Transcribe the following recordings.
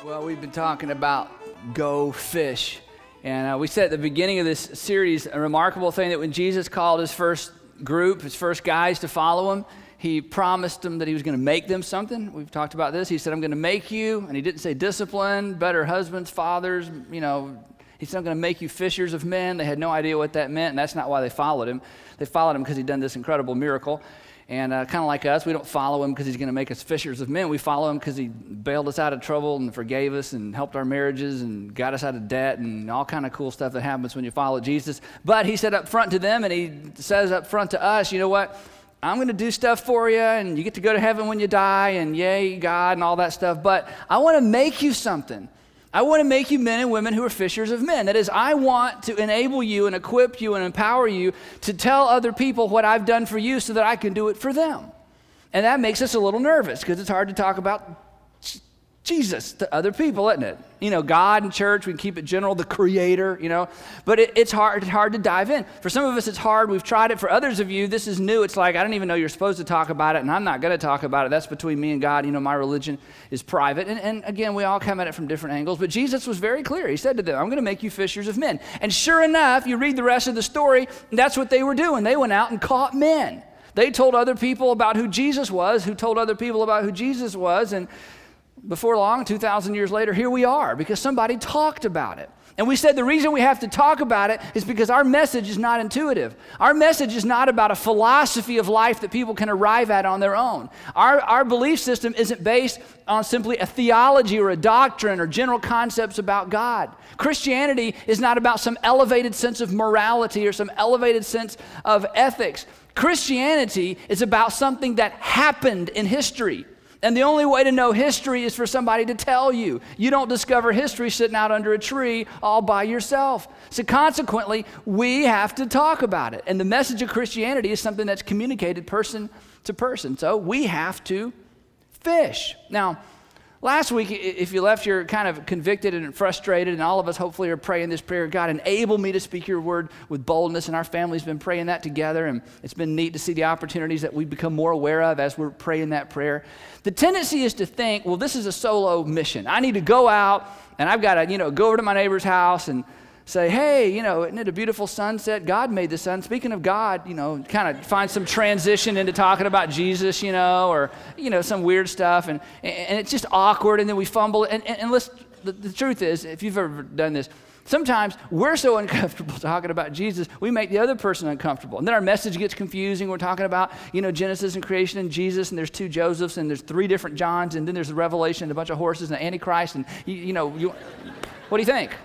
Well, we've been talking about go fish. And we said at the beginning of this series, a remarkable thing that when Jesus called his first group, his first guys to follow him, he promised them that he was going to make them something. We've talked about this. He said, I'm going to make you, and he didn't say discipline, better husbands, fathers, He said, I'm going to make you fishers of men. They had no idea what that meant, and that's not why they followed him. They followed him because he'd done this incredible miracle. And kind of like us, we don't follow him because he's going to make us fishers of men. We follow him because he bailed us out of trouble and forgave us and helped our marriages and got us out of debt and all kind of cool stuff that happens when you follow Jesus. But he said up front to them, and he says up front to us, you know what? I'm going to do stuff for you, and you get to go to heaven when you die, and yay, God, and all that stuff. But I want to make you something. I want to make you men and women who are fishers of men. That is, I want to enable you and equip you and empower you to tell other people what I've done for you so that I can do it for them. And that makes us a little nervous because it's hard to talk about Jesus to other people, isn't it? God and church, we can keep it general, the creator, but it's hard to dive in. For some of us, it's hard. We've tried it. For others of you, this is new. It's like, I don't even know you're supposed to talk about it, and I'm not going to talk about it. That's between me and God. My religion is private. And again, we all come at it from different angles, but Jesus was very clear. He said to them, I'm going to make you fishers of men. And sure enough, you read the rest of the story, that's what they were doing. They went out and caught men. They told other people about who Jesus was, who told other people about who Jesus was, and before long, 2,000 years later, here we are because somebody talked about it. And we said the reason we have to talk about it is because our message is not intuitive. Our message is not about a philosophy of life that people can arrive at on their own. Our belief system isn't based on simply a theology or a doctrine or general concepts about God. Christianity is not about some elevated sense of morality or some elevated sense of ethics. Christianity is about something that happened in history. And the only way to know history is for somebody to tell you. You don't discover history sitting out under a tree all by yourself. So consequently, we have to talk about it. And the message of Christianity is something that's communicated person to person. So we have to fish. Now, last week, if you left, you're kind of convicted and frustrated, and all of us hopefully are praying this prayer, God, enable me to speak your word with boldness, and our family's been praying that together, and it's been neat to see the opportunities that we become more aware of as we're praying that prayer. The tendency is to think, well, this is a solo mission. I need to go out, and I've got to, go over to my neighbor's house and say, hey, isn't it a beautiful sunset? God made the sun. Speaking of God, kind of find some transition into talking about Jesus, or, some weird stuff. And it's just awkward, and then we fumble. And listen, the truth is, if you've ever done this, sometimes we're so uncomfortable talking about Jesus, we make the other person uncomfortable. And then our message gets confusing. We're talking about, Genesis and creation and Jesus, and there's 2 Josephs, and there's 3 different Johns, and then there's the Revelation and a bunch of horses and the Antichrist, and, what do you think?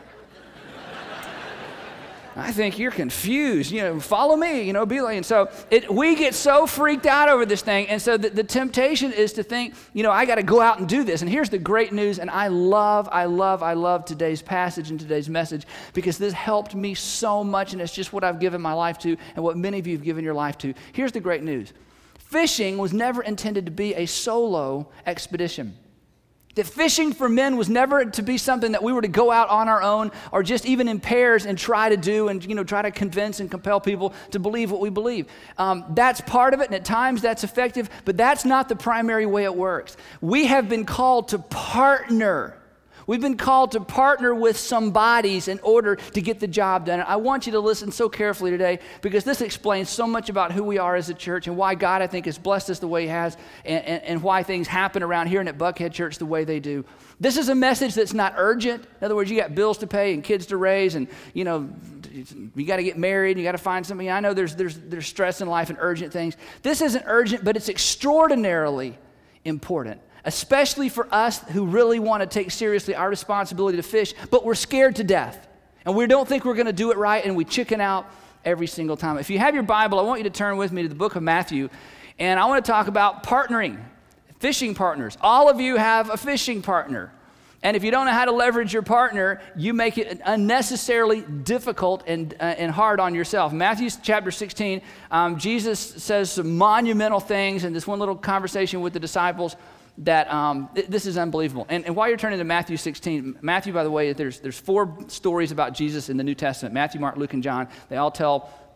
I think you're confused. Follow me, be like. And so we get so freaked out over this thing. And so the temptation is to think, I got to go out and do this. And here's the great news. And I love today's passage and today's message because this helped me so much. And it's just what I've given my life to and what many of you have given your life to. Here's the great news. Fishing was never intended to be a solo expedition. That fishing for men was never to be something that we were to go out on our own or just even in pairs and try to do and, try to convince and compel people to believe what we believe. That's part of it, and at times that's effective, but that's not the primary way it works. We have been called to partner. We've been called to partner with some bodies in order to get the job done. And I want you to listen so carefully today because this explains so much about who we are as a church and why God, I think, has blessed us the way he has and why things happen around here and at Buckhead Church the way they do. This is a message that's not urgent. In other words, you got bills to pay and kids to raise and, you got to get married and you got to find something. I know there's stress in life and urgent things. This isn't urgent, but it's extraordinarily important. Especially for us who really want to take seriously our responsibility to fish, but we're scared to death. And we don't think we're going to do it right, and we chicken out every single time. If you have your Bible, I want you to turn with me to the book of Matthew, and I want to talk about partnering, fishing partners. All of you have a fishing partner. And if you don't know how to leverage your partner, you make it unnecessarily difficult and hard on yourself. Matthew chapter 16, Jesus says some monumental things in this one little conversation with the disciples that this is unbelievable. And while you're turning to Matthew 16, Matthew, by the way, there's 4 stories about Jesus in the New Testament. Matthew, Mark, Luke, and John. They all tell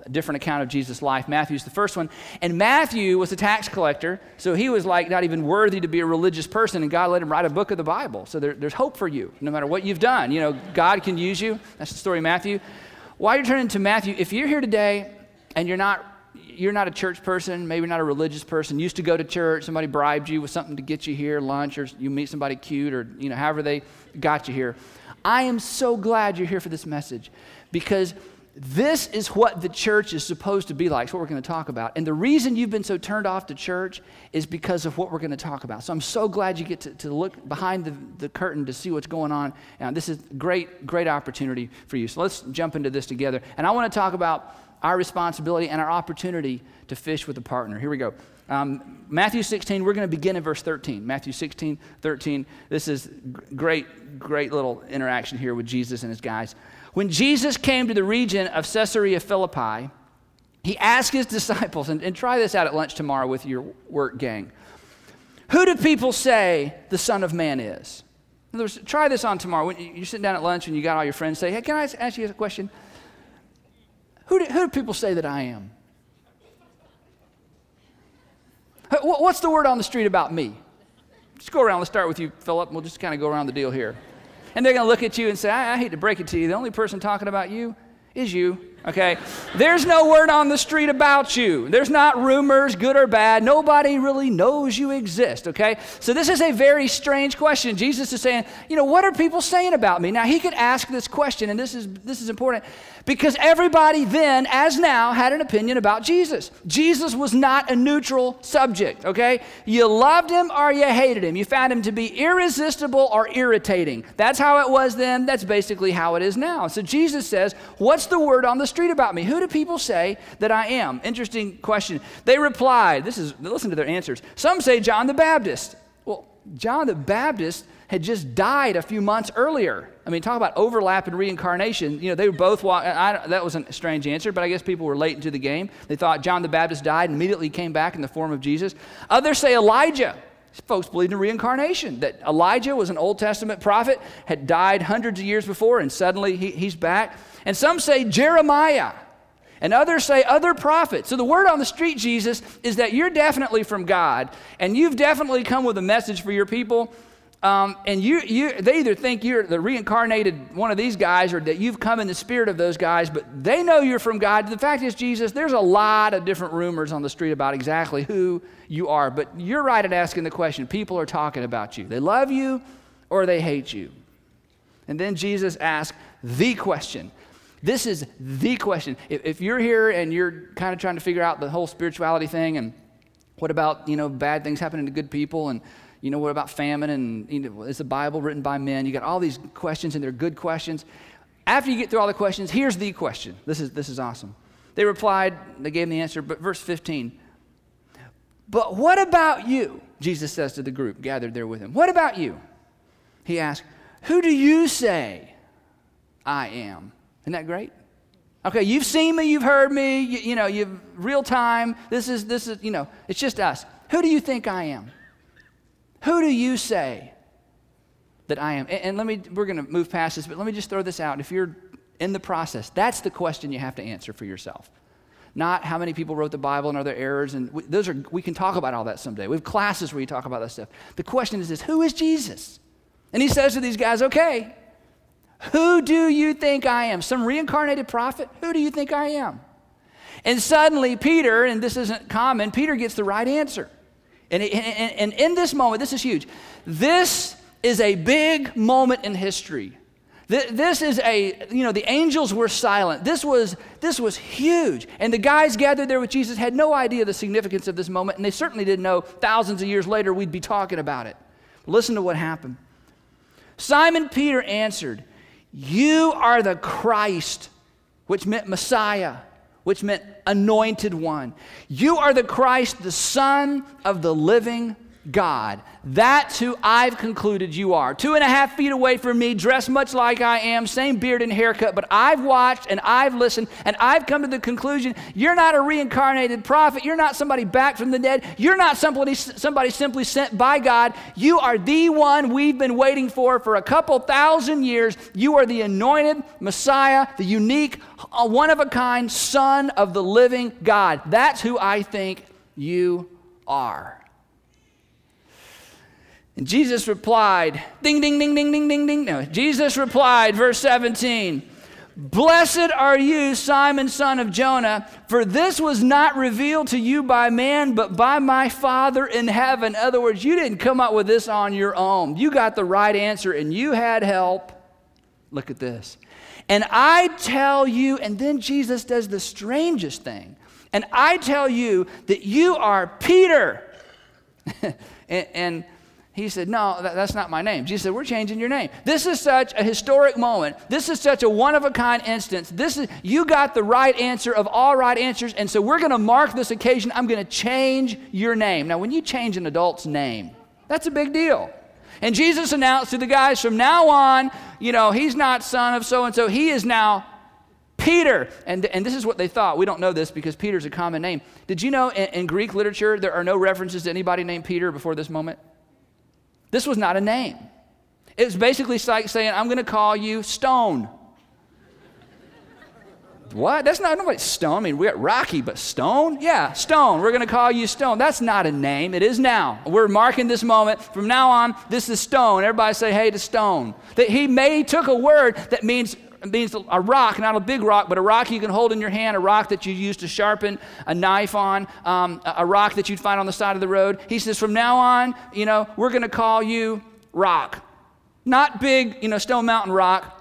a different account of Jesus' life. Matthew's the first one. And Matthew was a tax collector, so he was like not even worthy to be a religious person, and God let him write a book of the Bible. So there's hope for you, no matter what you've done. You know, God can use you. That's the story of Matthew. While you're turning to Matthew, if you're here today and you're not a church person, maybe not a religious person, used to go to church, somebody bribed you with something to get you here, lunch, or you meet somebody cute, or however they got you here, I am so glad you're here for this message, because this is what the church is supposed to be like. It's what we're going to talk about. And the reason you've been so turned off to church is because of what we're going to talk about. So I'm so glad you get to look behind the curtain to see what's going on. And this is a great opportunity for you. So let's jump into this together. And I want to talk about our responsibility and our opportunity to fish with a partner. Here we go. Matthew 16, we're going to begin in verse 13. Matthew 16, 13. This is great little interaction here with Jesus and his guys. When Jesus came to the region of Caesarea Philippi, he asked his disciples, and try this out at lunch tomorrow with your work gang. Who do people say the Son of Man is? In other words, try this on tomorrow. When you're sitting down at lunch and you got all your friends, say, hey, can I ask you a question? Who do people say that I am? What's the word on the street about me? Just go around. Let's start with you, Philip. We'll just kind of go around the deal here. And they're going to look at you and say, I hate to break it to you. The only person talking about you is you, okay? There's no word on the street about you. There's not rumors, good or bad. Nobody really knows you exist, okay? So this is a very strange question. Jesus is saying, what are people saying about me? Now, he could ask this question, and this is important, because everybody then, as now, had an opinion about Jesus. Jesus was not a neutral subject, okay? You loved him or you hated him. You found him to be irresistible or irritating. That's how it was then. That's basically how it is now. So Jesus says, what's the word on the street about me? Who do people say that I am? Interesting question. They replied, listen to their answers. Some say John the Baptist. Well, John the Baptist had just died a few months earlier. I mean, talk about overlap and reincarnation. They were both that was a strange answer, but I guess people were late into the game. They thought John the Baptist died and immediately came back in the form of Jesus. Others say Elijah. Folks believed in reincarnation, that Elijah was an Old Testament prophet, had died hundreds of years before, and suddenly he's back. And some say Jeremiah, and others say other prophets. So the word on the street, Jesus, is that you're definitely from God, and you've definitely come with a message for your people. And they either think you're the reincarnated one of these guys, or that you've come in the spirit of those guys, but they know you're from God. The fact is, Jesus, there's a lot of different rumors on the street about exactly who you are, but you're right at asking the question. People are talking about you. They love you or they hate you. And then Jesus asked the question. This is the question. If you're here and you're kind of trying to figure out the whole spirituality thing, and what about, bad things happening to good people, and what about famine, and is the Bible written by men? You got all these questions, and they're good questions. After you get through all the questions, here's the question. This is awesome. They replied, they gave him the answer, but verse 15. But what about you? Jesus says to the group gathered there with him. What about you? He asked, who do you say I am? Isn't that great? Okay, you've seen me, you've heard me, you've real time. This is, it's just us. Who do you think I am? Who do you say that I am? And we're going to move past this, but let me just throw this out. If you're in the process, that's the question you have to answer for yourself. Not how many people wrote the Bible and are there errors, and we can talk about all that someday. We have classes where you talk about that stuff. The question is this: who is Jesus? And he says to these guys, okay, who do you think I am? Some reincarnated prophet? Who do you think I am? And suddenly Peter, and this isn't common, Peter gets the right answer. And in this moment, this is huge. This is a big moment in history. This is the angels were silent. This was huge. And the guys gathered there with Jesus had no idea the significance of this moment, and they certainly didn't know thousands of years later we'd be talking about it. Listen to what happened. Simon Peter answered, you are the Christ, which meant Messiah, which meant anointed one. You are the Christ, the Son of the living God. That's who I've concluded you are. 2.5 feet away from me, dressed much like I am, same beard and haircut, but I've watched and I've listened and I've come to the conclusion you're not a reincarnated prophet. You're not somebody back from the dead. You're not somebody simply sent by God. You are the one we've been waiting for a couple thousand years. You are the anointed Messiah, the unique, one-of-a-kind Son of the living God. That's who I think you are. And Jesus replied, ding, ding, ding, ding, ding, ding, ding. No, Jesus replied, verse 17, "Blessed are you, Simon, son of Jonah, for this was not revealed to you by man, but by my Father in heaven." In other words, you didn't come up with this on your own. You got the right answer and you had help. Look at this. "And I tell you," and then Jesus does the strangest thing, "and I tell you that you are Peter." and he said, "No, that's not my name." Jesus said, "We're changing your name." This is such a historic moment. This is such a one-of-a-kind instance. You got the right answer of all right answers, and so we're going to mark this occasion. I'm going to change your name. Now, when you change an adult's name, that's a big deal. And Jesus announced to the guys, from now on, he's not son of so-and-so. He is now Peter. And this is what they thought. We don't know this because Peter's a common name. Did you know in Greek literature there are no references to anybody named Peter before this moment? This was not a name. It was basically like saying, "I'm going to call you Stone." What? That's not nobody. Stone. I mean, we got Rocky, but Stone? Yeah, Stone. We're going to call you Stone. That's not a name. It is now. We're marking this moment. From now on, this is Stone. Everybody say, "Hey to Stone." That he took a word that means a rock, not a big rock, but a rock you can hold in your hand, a rock that you use to sharpen a knife on, a rock that you'd find on the side of the road. He says, from now on, we're going to call you Rock. Not big, Stone Mountain Rock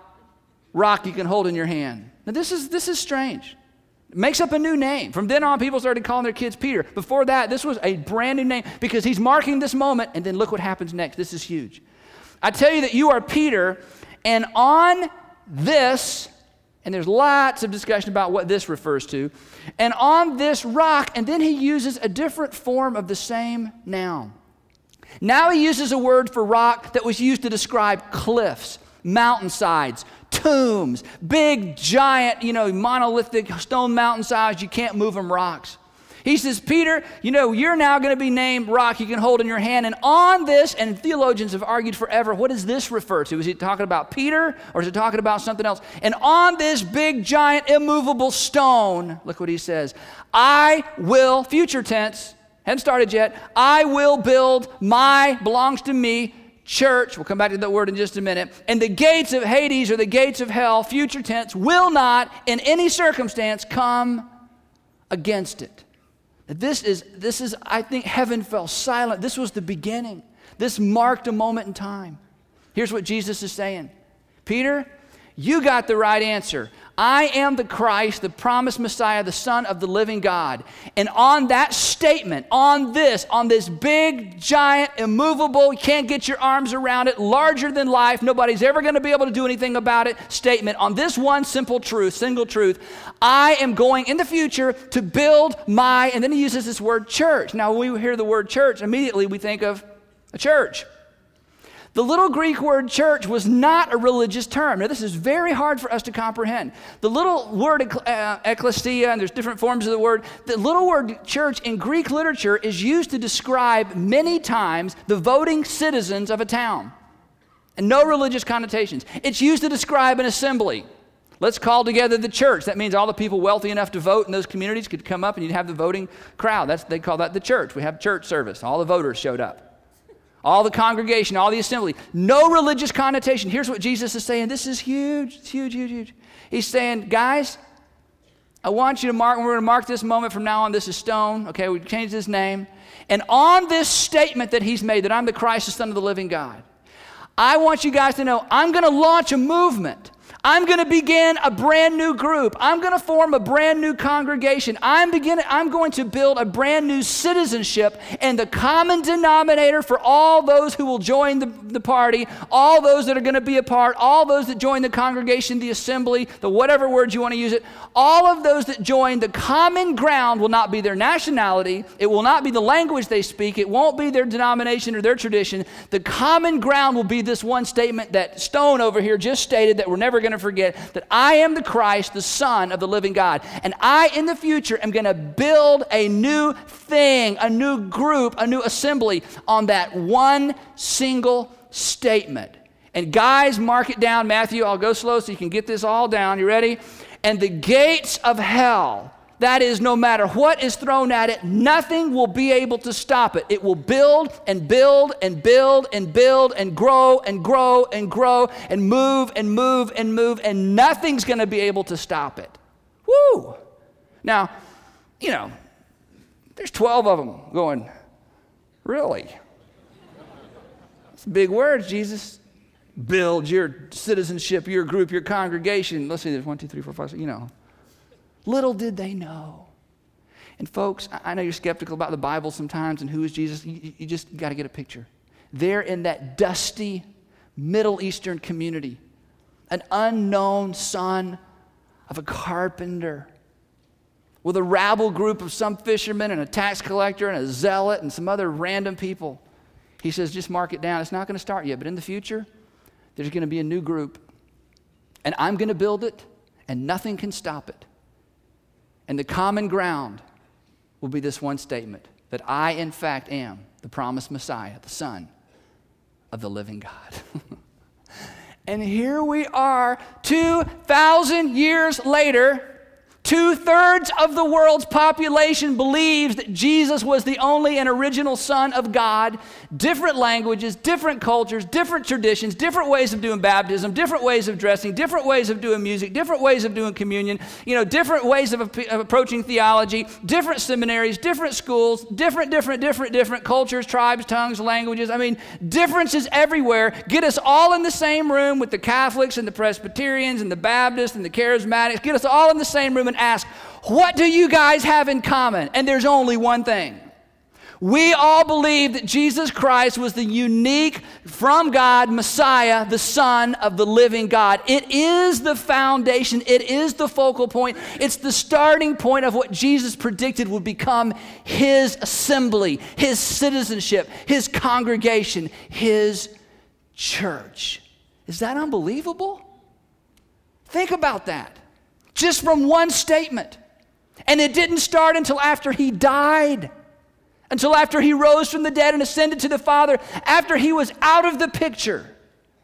you can hold in your hand. Now, this is strange. It makes up a new name. From then on, people started calling their kids Peter. Before that, this was a brand new name because he's marking this moment, and then look what happens next. This is huge. "I tell you that you are Peter, and on this," and there's lots of discussion about what this refers to, "and on this rock," and then he uses a different form of the same noun. Now he uses a word for rock that was used to describe cliffs, mountainsides, tombs, big, giant, monolithic stone mountainsides, you can't move them rocks. He says, "Peter, you're now going to be named rock you can hold in your hand. And on this," and theologians have argued forever, what does this refer to? Is he talking about Peter or is he talking about something else? "And on this big, giant, immovable stone," look what he says, "I will," future tense, hadn't started yet, "I will build belongs to me, church," we'll come back to that word in just a minute, "and the gates of Hades," or the gates of hell, future tense, "will not in any circumstance come against it." This is, I think heaven fell silent. This was the beginning. This marked a moment in time. Here's what Jesus is saying. "Peter, you got the right answer. I am the Christ, the promised Messiah, the Son of the living God. And on that statement, on this big, giant, immovable, you can't get your arms around it, larger than life, nobody's ever going to be able to do anything about it, statement, on this one single truth, I am going in the future to build and then he uses this word church. Now, when we hear the word church, immediately we think of a church. The little Greek word church was not a religious term. Now, this is very hard for us to comprehend. The little word ecclesia, and there's different forms of the word, the little word church in Greek literature is used to describe many times the voting citizens of a town. And no religious connotations. It's used to describe an assembly. Let's call together the church. That means all the people wealthy enough to vote in those communities could come up and you'd have the voting crowd. They call that the church. We have church service. All the voters showed up. All the congregation, all the assembly. No religious connotation. Here's what Jesus is saying. This is huge. It's huge, huge, huge. He's saying, guys, I want you to mark, we're going to mark this moment from now on. This is Stone. Okay, we changed his name. And on this statement that he's made, that I'm the Christ, the Son of the living God, I want you guys to know I'm going to launch a movement. I'm going to begin a brand new group. I'm going to form a brand new congregation. I'm going to build a brand new citizenship, and the common denominator for all those who will join the party, all those that are going to be a part, all those that join the congregation, the assembly, the whatever words you want to use it, all of those that join, the common ground will not be their nationality. It will not be the language they speak. It won't be their denomination or their tradition. The common ground will be this one statement that Stone over here just stated that we're never going to forget, that I am the Christ, the Son of the living God. And I, in the future, am going to build a new thing, a new group, a new assembly on that one single statement. And guys, mark it down. Matthew, I'll go slow so you can get this all down. You ready? And the gates of hell, that is, no matter what is thrown at it, nothing will be able to stop it. It will build and build and build and build and grow and grow and grow and move and move and move, and nothing's going to be able to stop it. Woo! Now, there's 12 of them going, really? That's big words, Jesus. Build your citizenship, your group, your congregation. Let's see, there's 1, 2, 3, 4, 5, 6, Little did they know. And folks, I know you're skeptical about the Bible sometimes and who is Jesus. You just got to get a picture. They're in that dusty Middle Eastern community, an unknown son of a carpenter with a rabble group of some fishermen and a tax collector and a zealot and some other random people. He says, just mark it down. It's not going to start yet, but in the future, there's going to be a new group, and I'm going to build it, and nothing can stop it. And the common ground will be this one statement, that I, in fact, am the promised Messiah, the Son of the living God. And here we are, 2,000 years later. 2/3 of the world's population believes that Jesus was the only and original Son of God. Different languages, different cultures, different traditions, different ways of doing baptism, different ways of dressing, different ways of doing music, different ways of doing communion, different ways of approaching theology, different seminaries, different schools, different cultures, tribes, tongues, languages. Differences everywhere. Get us all in the same room with the Catholics and the Presbyterians and the Baptists and the Charismatics. Get us all in the same room and ask, what do you guys have in common? And there's only one thing. We all believe that Jesus Christ was the unique, from God, Messiah, the Son of the living God. It is the foundation. It is the focal point. It's the starting point of what Jesus predicted would become his assembly, his citizenship, his congregation, his church. Is that unbelievable? Think about that. Just from one statement. And it didn't start until after he died, until after he rose from the dead and ascended to the Father, after he was out of the picture.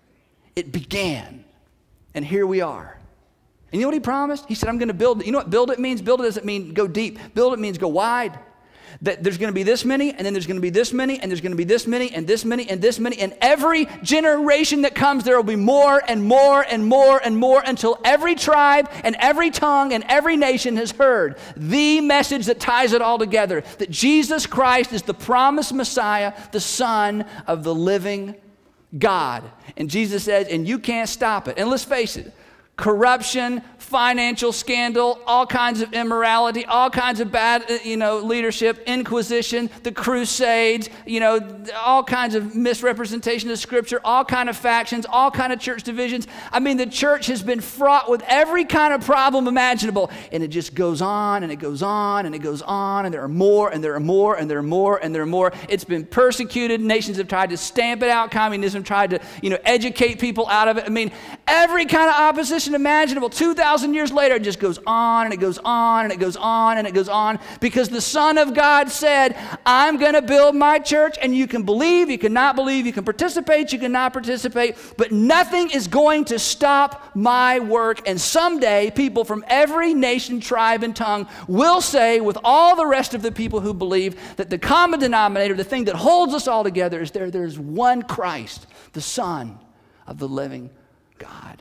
It began. And here we are. And you know what he promised? He said, I'm going to build it. You know what build it means? Build it doesn't mean go deep. Build it means go wide. That there's going to be this many, and then there's going to be this many, and there's going to be this many, and this many, and this many. And every generation that comes, there will be more and more and more and more until every tribe and every tongue and every nation has heard the message that ties it all together, that Jesus Christ is the promised Messiah, the Son of the living God. And Jesus says, and you can't stop it. And let's face it, corruption, financial scandal, all kinds of immorality, all kinds of bad, leadership, inquisition, the crusades, all kinds of misrepresentation of Scripture, all kind of factions, all kind of church divisions. The church has been fraught with every kind of problem imaginable, and it just goes on, and it goes on, and it goes on, and there are more, and there are more, and there are more, and there are more. It's been persecuted. Nations have tried to stamp it out. Communism tried to, educate people out of it. Every kind of opposition imaginable. 2,000 years later, it just goes on and it goes on and it goes on and it goes on, because the Son of God said, I'm going to build my church, and you can believe, you cannot believe, you can participate, you cannot participate, but nothing is going to stop my work. And someday, people from every nation, tribe, and tongue will say, with all the rest of the people who believe, that the common denominator, the thing that holds us all together, is there's one Christ, the Son of the living God.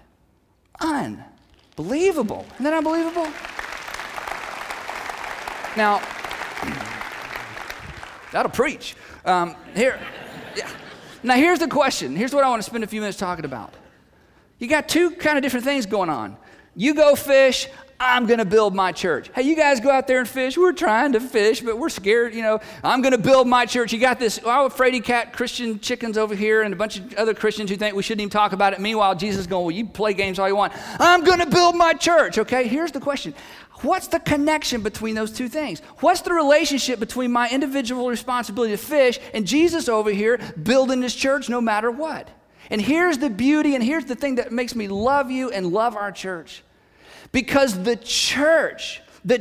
Unbelievable. Isn't that unbelievable? Now, that'll preach. Now, here's the question. Here's what I want to spend a few minutes talking about. You got two kind of different things going on. You go fish, I'm going to build my church. Hey, you guys go out there and fish. We're trying to fish, but we're scared, I'm going to build my church. You got this, fraidy cat Christian chickens over here and a bunch of other Christians who think we shouldn't even talk about it. Meanwhile, Jesus is going, well, you play games all you want. I'm going to build my church, okay? Here's the question. What's the connection between those two things? What's the relationship between my individual responsibility to fish and Jesus over here building his church no matter what? And here's the beauty, and here's the thing that makes me love you and love our church. Because the church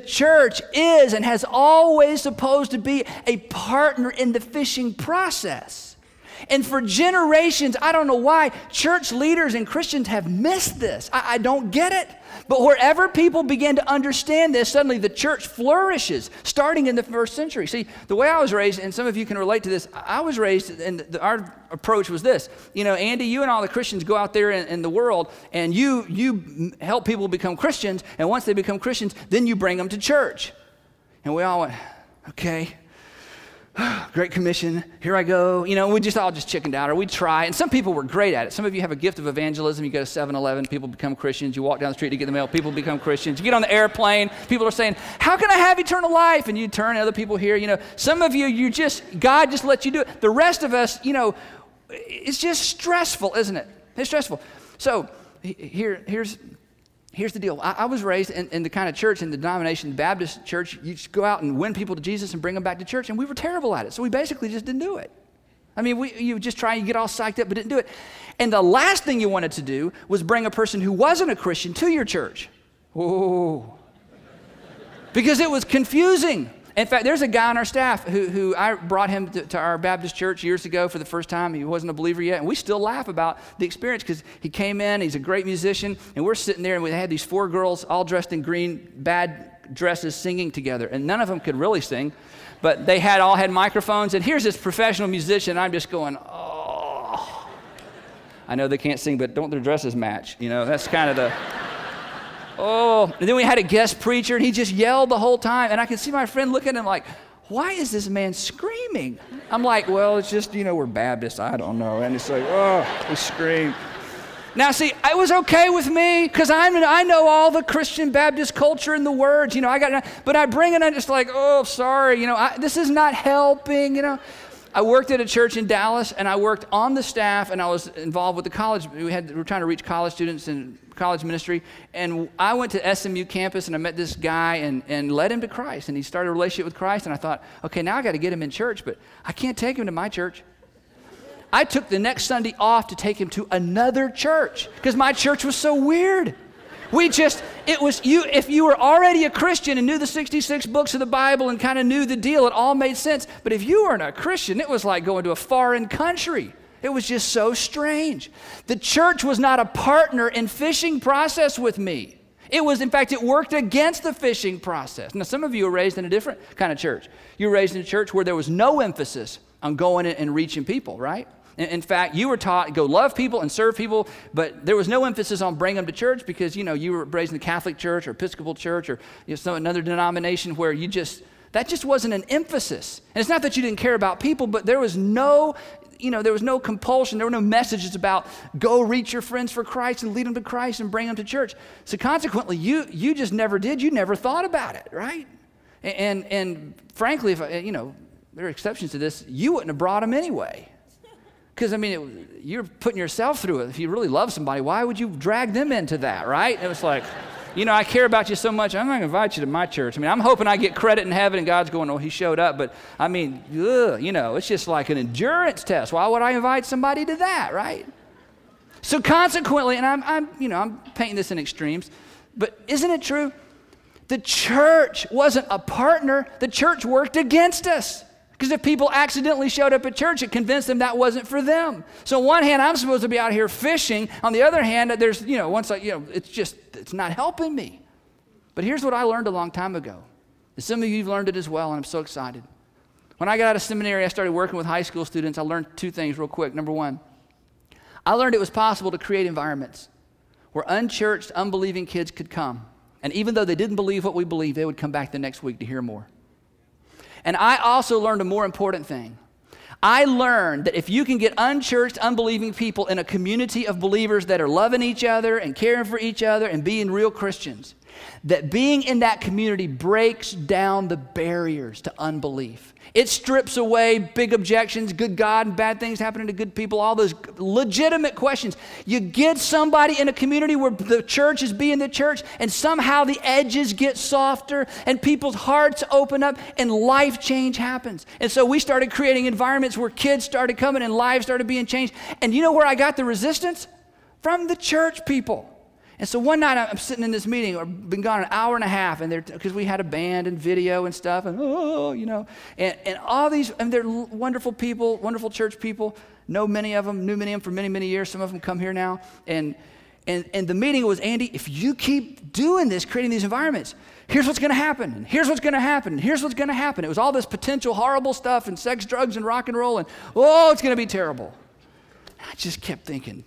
is and has always supposed to be a partner in the fishing process. And for generations, I don't know why, church leaders and Christians have missed this. I don't get it. But wherever people begin to understand this, suddenly the church flourishes, starting in the first century. See, the way I was raised, and some of you can relate to this, I was raised, and our approach was this. Andy, you and all the Christians go out there in the world, and you help people become Christians, and once they become Christians, then you bring them to church. And we all went, okay. Great Commission, here I go. We just all chickened out, or we'd try. And some people were great at it. Some of you have a gift of evangelism. You go to 7-Eleven, people become Christians. You walk down the street to get the mail, people become Christians. You get on the airplane, people are saying, how can I have eternal life? And you turn, other people here. Some of you, God just lets you do it. The rest of us, it's just stressful, isn't it? It's stressful. So here's the deal. I was raised in the kind of church, in the denomination, the Baptist church, you just go out and win people to Jesus and bring them back to church, and we were terrible at it. So we basically just didn't do it. I mean, you just try and you get all psyched up, but didn't do it. And the last thing you wanted to do was bring a person who wasn't a Christian to your church. Oh. Because it was confusing. In fact, there's a guy on our staff who I brought him to our Baptist church years ago for the first time. He wasn't a believer yet, and we still laugh about the experience because he came in, he's a great musician, and we're sitting there, and we had these 4 girls all dressed in green, bad dresses singing together, and none of them could really sing, but they all had microphones, and here's this professional musician, and I'm just going, oh. I know they can't sing, but don't their dresses match? That's kind of the... Oh, and then we had a guest preacher, and he just yelled the whole time. And I could see my friend looking at him like, why is this man screaming? I'm like, well, it's just, we're Baptists. I don't know. And it's like, oh, we scream. Now, see, it was okay with me because I know all the Christian Baptist culture and the words. But I bring it, and I'm just like, oh, sorry. This is not helping, I worked at a church in Dallas, and I worked on the staff, and I was involved with the college. We were trying to reach college students in college ministry, and I went to SMU campus, and I met this guy and led him to Christ, and he started a relationship with Christ, and I thought, okay, now I got to get him in church, but I can't take him to my church. I took the next Sunday off to take him to another church because my church was so weird. If you were already a Christian and knew the 66 books of the Bible and kind of knew the deal, it all made sense. But if you weren't a Christian, it was like going to a foreign country. It was just so strange. The church was not a partner in fishing process with me. It worked against the fishing process. Now, some of you were raised in a different kind of church. You were raised in a church where there was no emphasis on going and reaching people, right? In fact, you were taught go love people and serve people, but there was no emphasis on bringing them to church because, you were raised in the Catholic Church or Episcopal Church or another denomination where that just wasn't an emphasis. And it's not that you didn't care about people, but there was no compulsion. There were no messages about go reach your friends for Christ and lead them to Christ and bring them to church. So consequently, you just never did. You never thought about it, right? And frankly, if there are exceptions to this, you wouldn't have brought them anyway. Because, you're putting yourself through it. If you really love somebody, why would you drag them into that, right? It was like, I care about you so much, I'm not going to invite you to my church. I'm hoping I get credit in heaven and God's going, oh, he showed up. But, it's just like an endurance test. Why would I invite somebody to that, right? So consequently, and I'm painting this in extremes, but isn't it true? The church wasn't a partner. The church worked against us. Because if people accidentally showed up at church, it convinced them that wasn't for them. So on one hand, I'm supposed to be out here fishing. On the other hand, there's, it's not helping me. But here's what I learned a long time ago. And some of you have learned it as well, and I'm so excited. When I got out of seminary, I started working with high school students. I learned 2 things real quick. Number 1, I learned it was possible to create environments where unchurched, unbelieving kids could come. And even though they didn't believe what we believed, they would come back the next week to hear more. And I also learned a more important thing. I learned that if you can get unchurched, unbelieving people in a community of believers that are loving each other and caring for each other and being real Christians, that being in that community breaks down the barriers to unbelief. It strips away big objections, good God and bad things happening to good people, all those legitimate questions. You get somebody in a community where the church is being the church, and somehow the edges get softer and people's hearts open up and life change happens. And so we started creating environments where kids started coming and lives started being changed. And you know where I got the resistance? From the church people. And so one night I'm sitting in this meeting, or been gone an hour and a half, and because we had a band and video and stuff, and and all these, and they're wonderful people, wonderful church people. Knew many of them for many, many years. Some of them come here now. And the meeting was, Andy, if you keep doing this, creating these environments, here's what's going to happen, and here's what's going to happen, and here's what's going to happen. It was all this potential horrible stuff, and sex, drugs, and rock and roll, and it's going to be terrible. I just kept thinking,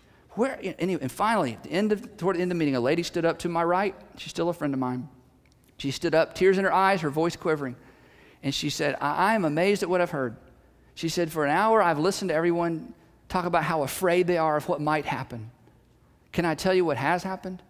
and finally, toward the end of the meeting, a lady stood up to my right. She's still a friend of mine. She stood up, tears in her eyes, her voice quivering. And she said, I am amazed at what I've heard. She said, for an hour, I've listened to everyone talk about how afraid they are of what might happen. Can I tell you what has happened?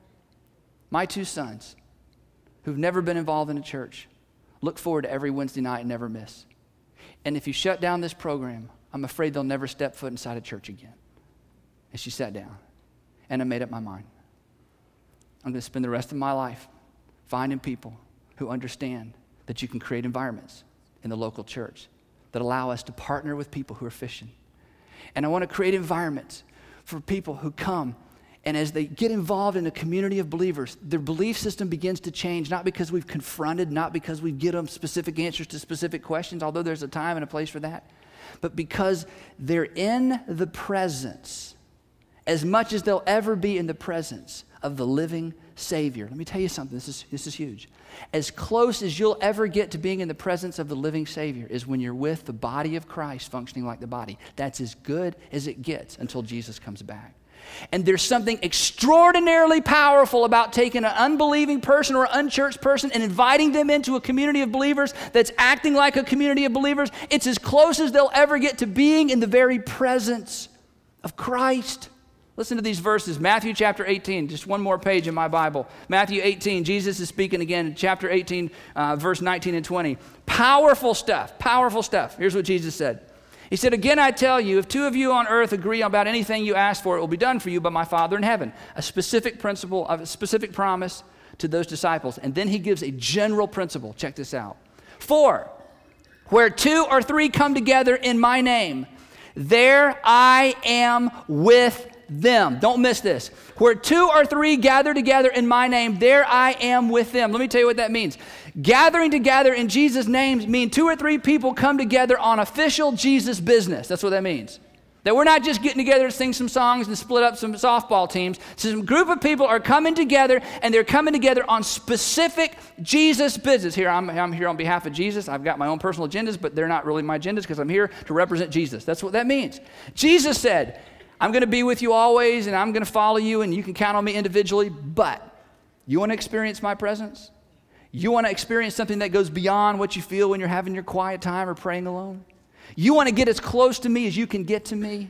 My 2 sons, who've never been involved in a church, look forward to every Wednesday night and never miss. And if you shut down this program, I'm afraid they'll never step foot inside a church again. And she sat down, and I made up my mind. I'm going to spend the rest of my life finding people who understand that you can create environments in the local church that allow us to partner with people who are fishing. And I want to create environments for people who come, and as they get involved in a community of believers, their belief system begins to change, not because we've confronted, not because we give them specific answers to specific questions, although there's a time and a place for that, but because they're in the presence as much as they'll ever be in the presence of the living Savior. Let me tell you something, this is huge. As close as you'll ever get to being in the presence of the living Savior is when you're with the body of Christ functioning like the body. That's as good as it gets until Jesus comes back. And there's something extraordinarily powerful about taking an unbelieving person or unchurched person and inviting them into a community of believers that's acting like a community of believers. It's as close as they'll ever get to being in the very presence of Christ. Listen to these verses. Matthew chapter 18, just one more page in my Bible. Matthew 18, Jesus is speaking again in chapter 18, verse 19 and 20. Powerful stuff, powerful stuff. Here's what Jesus said. He said, again, I tell you, if 2 of you on earth agree about anything you ask for, it will be done for you by my Father in heaven. A specific principle, a specific promise to those disciples. And then he gives a general principle. Check this out. 4, where 2 or 3 come together in my name, there I am with them. Don't miss this. Where 2 or 3 gather together in my name, there I am with them. Let me tell you what that means. Gathering together in Jesus' name means 2 or 3 people come together on official Jesus business. That's what that means. That we're not just getting together to sing some songs and split up some softball teams. Some group of people are coming together, and they're coming together on specific Jesus business. Here, I'm here on behalf of Jesus. I've got my own personal agendas, but they're not really my agendas because I'm here to represent Jesus. That's what that means. Jesus said, I'm going to be with you always, and I'm going to follow you, and you can count on me individually, but you want to experience my presence? You want to experience something that goes beyond what you feel when you're having your quiet time or praying alone? You want to get as close to me as you can get to me?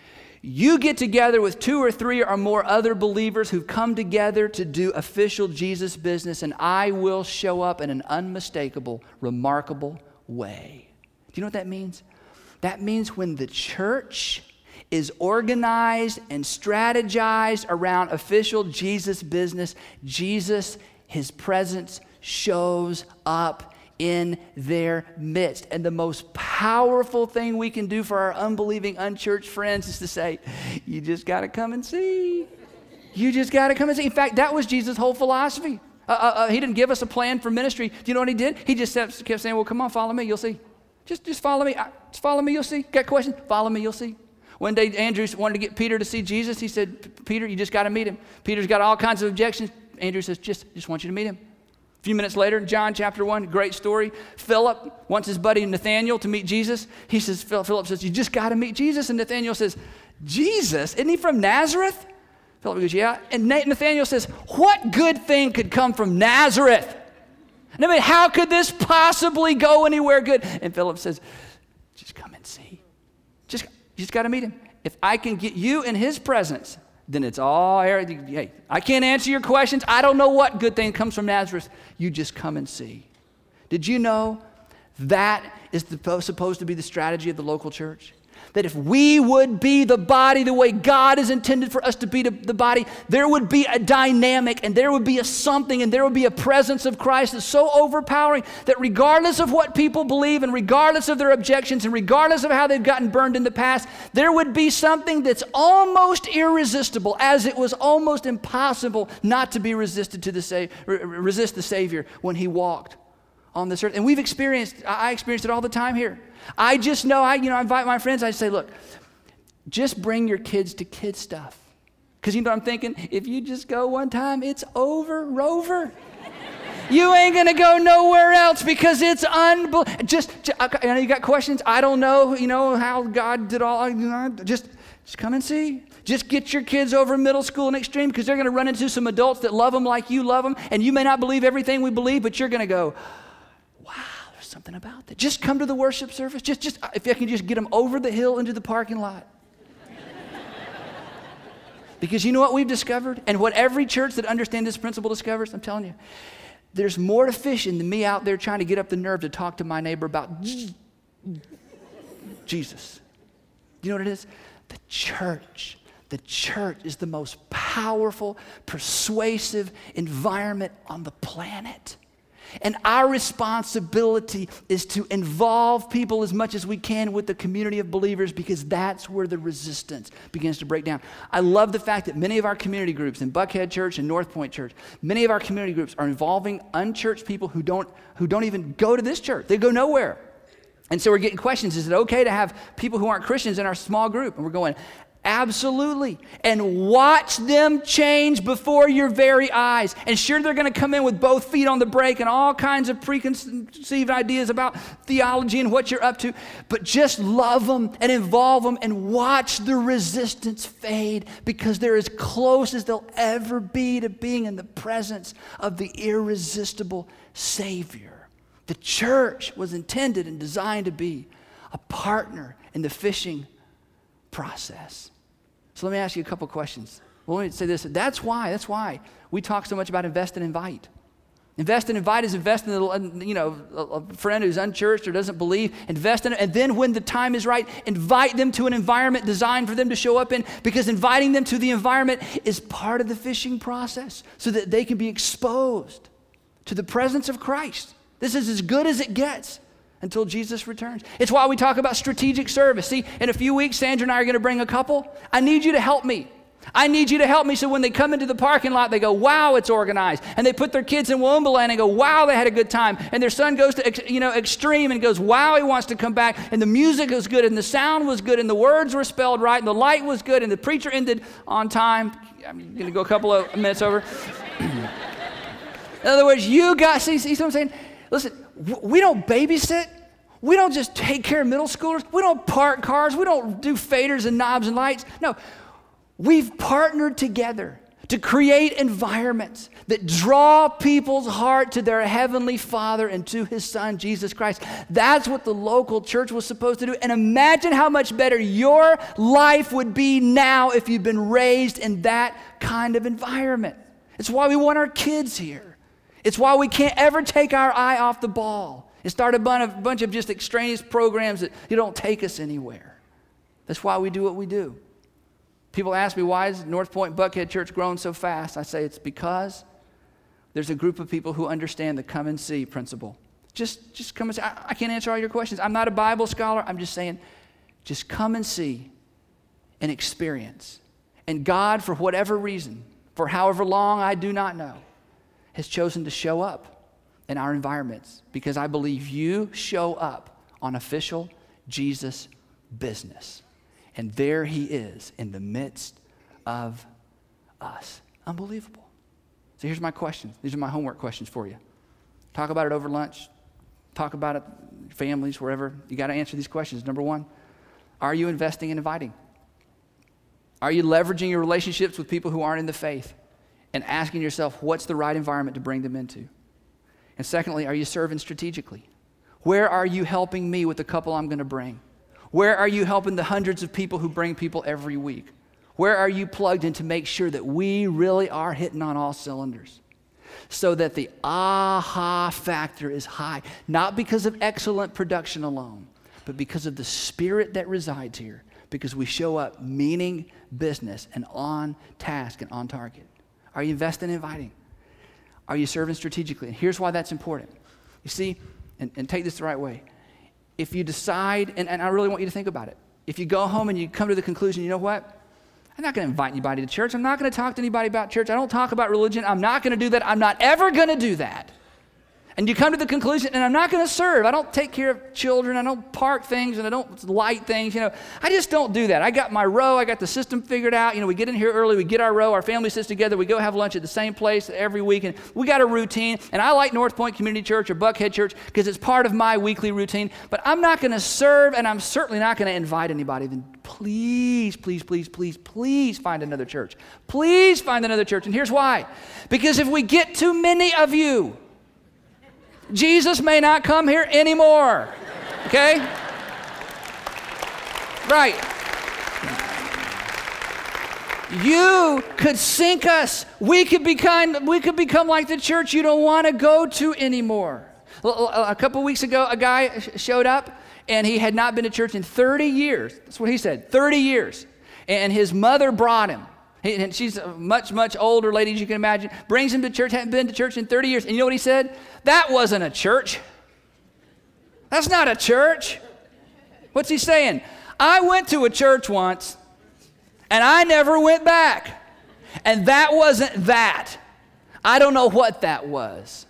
You get together with 2 or 3 or more other believers who've come together to do official Jesus business, and I will show up in an unmistakable, remarkable way. Do you know what that means? That means when the church is organized and strategized around official Jesus business, Jesus, his presence shows up in their midst. And the most powerful thing we can do for our unbelieving, unchurched friends is to say, you just got to come and see. You just got to come and see. In fact, that was Jesus' whole philosophy. He didn't give us a plan for ministry. Do you know what he did? He just kept saying, well, come on, follow me, you'll see. Just follow me. Just follow me, you'll see. Got questions? Follow me, you'll see. One day, Andrew wanted to get Peter to see Jesus. He said, Peter, you just got to meet him. Peter's got all kinds of objections. Andrew says, just want you to meet him. A few minutes later, John chapter 1, great story. Philip wants his buddy Nathaniel to meet Jesus. He says, Philip says, you just got to meet Jesus. And Nathaniel says, Jesus? Isn't he from Nazareth? Philip goes, yeah. And Nathaniel says, what good thing could come from Nazareth? And I mean, how could this possibly go anywhere good? And Philip says, just come and see. You just got to meet him. If I can get you in his presence, then it's all, hey, I can't answer your questions. I don't know what good thing comes from Nazareth. You just come and see. Did you know that is supposed to be the strategy of the local church? That if we would be the body the way God has intended for us to be the body, there would be a dynamic and there would be a something and there would be a presence of Christ that's so overpowering that regardless of what people believe and regardless of their objections and regardless of how they've gotten burned in the past, there would be something that's almost irresistible, as it was almost impossible not to be resist the Savior when he walked on this earth. And I experienced it all the time here. I just know, I invite my friends, I say, look, just bring your kids to kid stuff. Because you know what I'm thinking? If you just go one time, it's over, Rover. You ain't going to go nowhere else because it's unbelievable. I know you got questions. I don't know, how God did all. Just come and see. Just get your kids over middle school and extreme because they're going to run into some adults that love them like you love them. And you may not believe everything we believe, but you're going to go, wow, there's something about that. Just come to the worship service. Just if I can just get them over the hill into the parking lot. Because you know what we've discovered? And what every church that understands this principle discovers, I'm telling you, there's more to fishing than me out there trying to get up the nerve to talk to my neighbor about Jesus. You know what it is? The church. The church is the most powerful, persuasive environment on the planet. And our responsibility is to involve people as much as we can with the community of believers because that's where the resistance begins to break down. I love the fact that many of our community groups in Buckhead Church and North Point Church, many of our community groups are involving unchurched people who don't even go to this church. They go nowhere. And so we're getting questions, is it okay to have people who aren't Christians in our small group? And we're going, absolutely. And watch them change before your very eyes. And sure, they're going to come in with both feet on the brake and all kinds of preconceived ideas about theology and what you're up to. But just love them and involve them and watch the resistance fade because they're as close as they'll ever be to being in the presence of the irresistible Savior. The church was intended and designed to be a partner in the fishing process. So let me ask you a couple questions. Well, let me say this. That's why we talk so much about invest and invite. Invest and invite is invest in a friend who's unchurched or doesn't believe. Invest in it, and then when the time is right, invite them to an environment designed for them to show up in, because inviting them to the environment is part of the fishing process so that they can be exposed to the presence of Christ. This is as good as it gets until Jesus returns. It's why we talk about strategic service. See, in a few weeks, Sandra and I are going to bring a couple. I need you to help me. I need you to help me so when they come into the parking lot, they go, wow, it's organized. And they put their kids in Woombaland and go, wow, they had a good time. And their son goes to, Extreme and goes, wow, he wants to come back. And the music was good and the sound was good and the words were spelled right and the light was good and the preacher ended on time. I'm going to go a couple of minutes over. In other words, see what I'm saying? Listen, we don't babysit. We don't just take care of middle schoolers. We don't park cars. We don't do faders and knobs and lights. No, we've partnered together to create environments that draw people's heart to their heavenly Father and to his Son, Jesus Christ. That's what the local church was supposed to do. And imagine how much better your life would be now if you'd been raised in that kind of environment. It's why we want our kids here. It's why we can't ever take our eye off the ball and start a bunch of just extraneous programs that don't take us anywhere. That's why we do what we do. People ask me, why is North Point Buckhead Church growing so fast? I say it's because there's a group of people who understand the come and see principle. Just come and see. I can't answer all your questions. I'm not a Bible scholar. I'm just saying, just come and see and experience. And God, for whatever reason, for however long I do not know, has chosen to show up in our environments because I believe you show up on official Jesus business. And there he is in the midst of us. Unbelievable. So here's my questions. These are my homework questions for you. Talk about it over lunch. Talk about it, families, wherever. You got to answer these questions. Number one, are you investing in inviting? Are you leveraging your relationships with people who aren't in the faith and asking yourself, what's the right environment to bring them into? And secondly, are you serving strategically? Where are you helping me with the couple I'm going to bring? Where are you helping the hundreds of people who bring people every week? Where are you plugged in to make sure that we really are hitting on all cylinders? So that the aha factor is high, not because of excellent production alone, but because of the spirit that resides here, because we show up meaning business and on task and on target. Are you investing in inviting? Are you serving strategically? And here's why that's important. You see, and take this the right way. If you decide, and I really want you to think about it, if you go home and you come to the conclusion, you know what? I'm not going to invite anybody to church. I'm not going to talk to anybody about church. I don't talk about religion. I'm not going to do that. I'm not ever going to do that. And you come to the conclusion, and I'm not going to serve. I don't take care of children. I don't park things, and I don't light things. I just don't do that. I got my row. I got the system figured out. We get in here early. We get our row. Our family sits together. We go have lunch at the same place every week, and we got a routine. And I like North Point Community Church or Buckhead Church because it's part of my weekly routine. But I'm not going to serve, and I'm certainly not going to invite anybody. Then please, please, please, please, please find another church. Please find another church. And here's why. Because if we get too many of you, Jesus may not come here anymore, okay? Right. You could sink us. We could become like the church you don't want to go to anymore. A couple weeks ago, a guy showed up, and he had not been to church in 30 years. That's what he said, 30 years. And his mother brought him. And she's a much, much older lady, as you can imagine. Brings him to church, hadn't been to church in 30 years. And you know what he said? That wasn't a church. That's not a church. What's he saying? I went to a church once, and I never went back. And that wasn't that. I don't know what that was.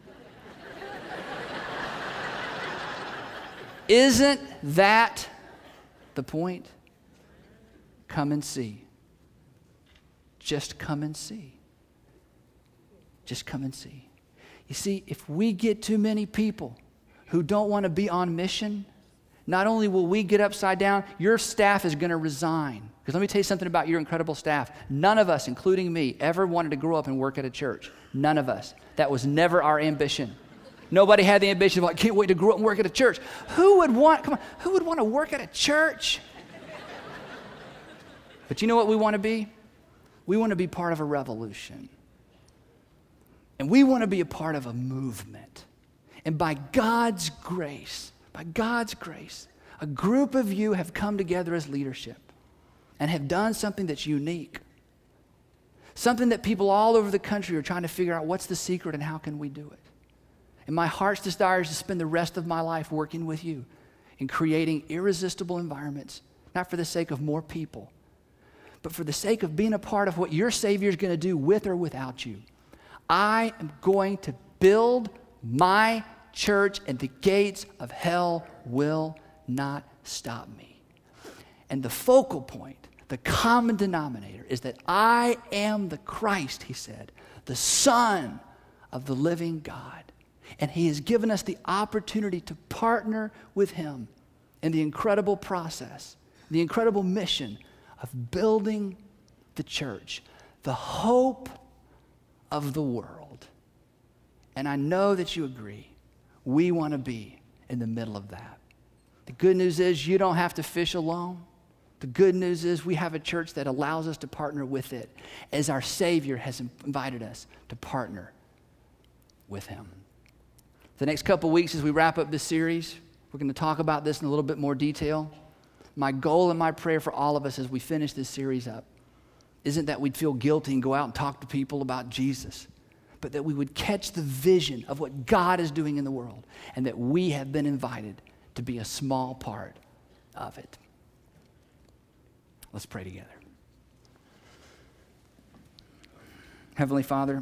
Isn't that the point? Come and see. Just come and see. Just come and see. You see, if we get too many people who don't want to be on mission, not only will we get upside down, your staff is going to resign. Because let me tell you something about your incredible staff. None of us, including me, ever wanted to grow up and work at a church. None of us. That was never our ambition. Nobody had the ambition of, I can't wait to grow up and work at a church. Who would want to work at a church? But you know what we want to be? We want to be part of a revolution. And we want to be a part of a movement. And by God's grace, a group of you have come together as leadership and have done something that's unique. Something that people all over the country are trying to figure out what's the secret and how can we do it. And my heart's desire is to spend the rest of my life working with you in creating irresistible environments, not for the sake of more people, but for the sake of being a part of what your Savior is going to do with or without you. I am going to build my church, and the gates of hell will not stop me. And the focal point, the common denominator, is that I am the Christ, he said, the Son of the living God. And he has given us the opportunity to partner with him in the incredible process, the incredible mission of building the church, the hope of the world. And I know that you agree. We want to be in the middle of that. The good news is you don't have to fish alone. The good news is we have a church that allows us to partner with it, as our Savior has invited us to partner with him. The next couple weeks as we wrap up this series, we're going to talk about this in a little bit more detail. My goal and my prayer for all of us as we finish this series up isn't that we'd feel guilty and go out and talk to people about Jesus, but that we would catch the vision of what God is doing in the world and that we have been invited to be a small part of it. Let's pray together. Heavenly Father,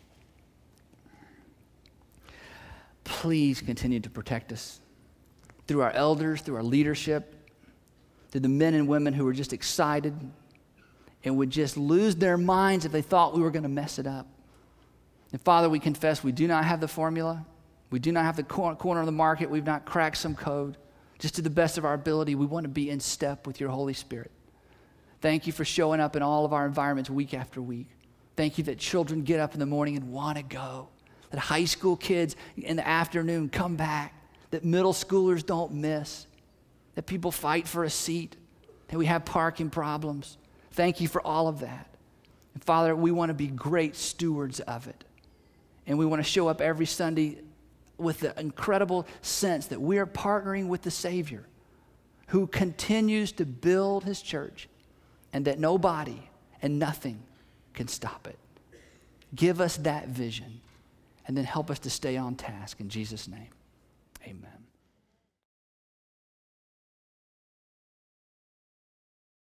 please continue to protect us through our elders, through our leadership, through the men and women who are just excited and would just lose their minds if they thought we were going to mess it up. And Father, we confess we do not have the formula. We do not have the corner of the market. We've not cracked some code. Just to the best of our ability, we want to be in step with your Holy Spirit. Thank you for showing up in all of our environments week after week. Thank you that children get up in the morning and want to go. That high school kids in the afternoon come back. That middle schoolers don't miss. that people fight for a seat, that we have parking problems. Thank you for all of that. And Father, we want to be great stewards of it. And we want to show up every Sunday with the incredible sense that we are partnering with the Savior who continues to build his church and that nobody and nothing can stop it. Give us that vision and then help us to stay on task. In Jesus' name, amen.